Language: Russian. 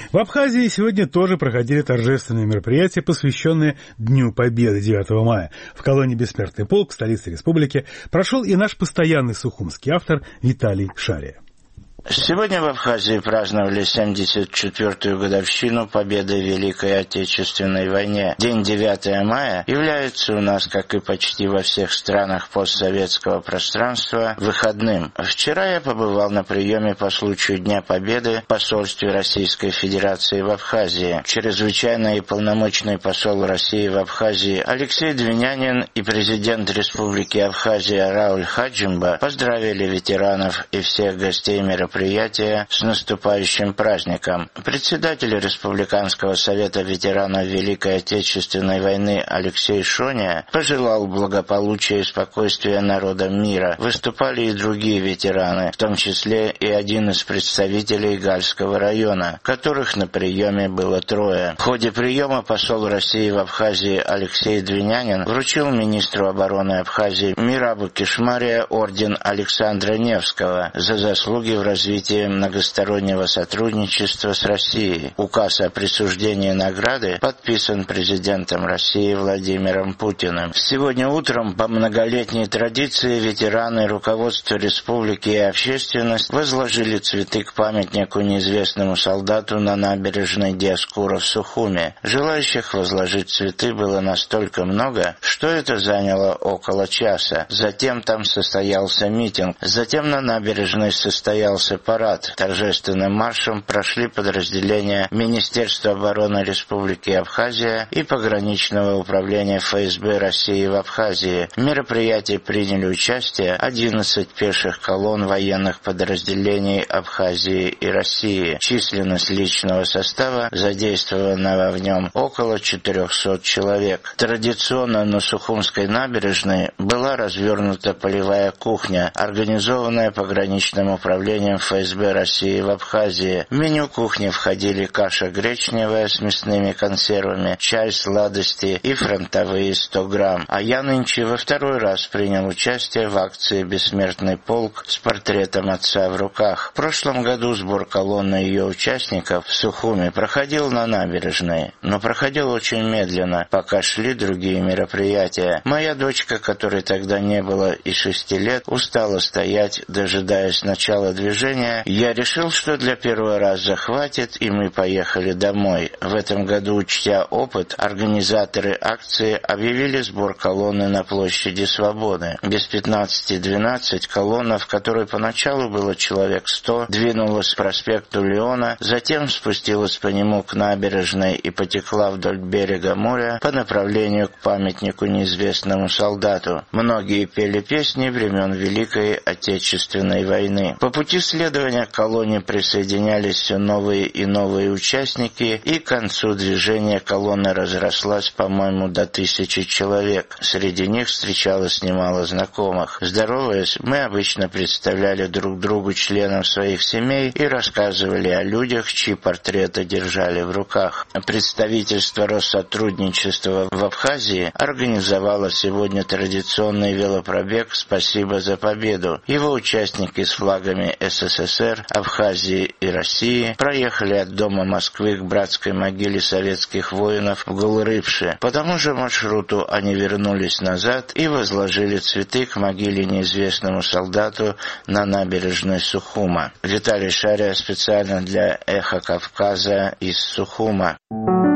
В Абхазии сегодня тоже проходили торжественные мероприятия, посвященные Дню Победы 9 мая. В колонии «Бессмертный полк», столице республики, прошел и наш постоянный сухумский автор Виталий Шария. Сегодня в Абхазии праздновали 74-ю годовщину победы в Великой Отечественной войне. День 9 мая является у нас, как и почти во всех странах постсоветского пространства, выходным. Вчера я побывал на приеме по случаю Дня Победы в посольстве Российской Федерации в Абхазии. Чрезвычайный и полномочный посол России в Абхазии Алексей Двинянин и президент Республики Абхазия Рауль Хаджимба поздравили ветеранов и всех гостей мероприятия с наступающим праздником. Председатель Республиканского совета ветеранов Великой Отечественной войны Алексей Шоня пожелал благополучия и спокойствия народам мира. Выступали и другие ветераны, в том числе и один из представителей Гальского района, которых на приеме было 3. В ходе приема посол России в Абхазии Алексей Двинянин вручил министру обороны Абхазии Мирабу Кишмария орден Александра Невского за заслуги в развитии многостороннего сотрудничества с Россией. Указ о присуждении награды подписан президентом России Владимиром Путиным. Сегодня утром по многолетней традиции ветераны, руководство республики и общественность возложили цветы к памятнику неизвестному солдату на набережной Диоскура в Сухуме. Желающих возложить цветы было настолько много, что это заняло около часа. Затем там состоялся митинг. Затем на набережной состоялся парад. Торжественным маршем прошли подразделения Министерства обороны Республики Абхазия и пограничного управления ФСБ России в Абхазии. В мероприятии приняли участие 11 пеших колонн военных подразделений Абхазии и России. Численность личного состава, задействованного в нем, около 400 человек. Традиционно на Сухумской набережной была развернута полевая кухня, организованная пограничным управлением ФСБ России в Абхазии. В меню кухни входили каша гречневая с мясными консервами, чай, сладости и фронтовые 100 грамм. А я нынче во 2-й раз принял участие в акции «Бессмертный полк» с портретом отца в руках. В прошлом году сбор колонны ее участников в Сухуме проходил на набережной, но проходил очень медленно, пока шли другие мероприятия. Моя дочка, которой тогда не было и 6 лет, устала стоять, дожидаясь начала движения. Я решил, что для первого раза хватит, и мы поехали домой. В этом году, учтя опыт, организаторы акции объявили сбор колонны на площади Свободы. Без 15:12 колонна, в которой поначалу было человек 100, двинулась к проспекту Леона, затем спустилась по нему к набережной и потекла вдоль берега моря по направлению к памятнику неизвестному солдату. Многие пели песни времен Великой Отечественной войны. По пути следования к колонне присоединялись все новые и новые участники, и к концу движения колонна разрослась, по-моему, до 1000 человек. Среди них встречалось немало знакомых. Здороваясь, мы обычно представляли друг другу членов своих семей и рассказывали о людях, чьи портреты держали в руках. Представительство Россотрудничества в Абхазии организовало сегодня традиционный велопробег «Спасибо за победу». Его участники с флагами СССР, Абхазии и России проехали от Дома Москвы к братской могиле советских воинов в Гулрыбше. По тому же маршруту они вернулись назад и возложили цветы к могиле неизвестному солдату на набережной Сухума. Виталий Шария специально для «Эхо Кавказа» из Сухума.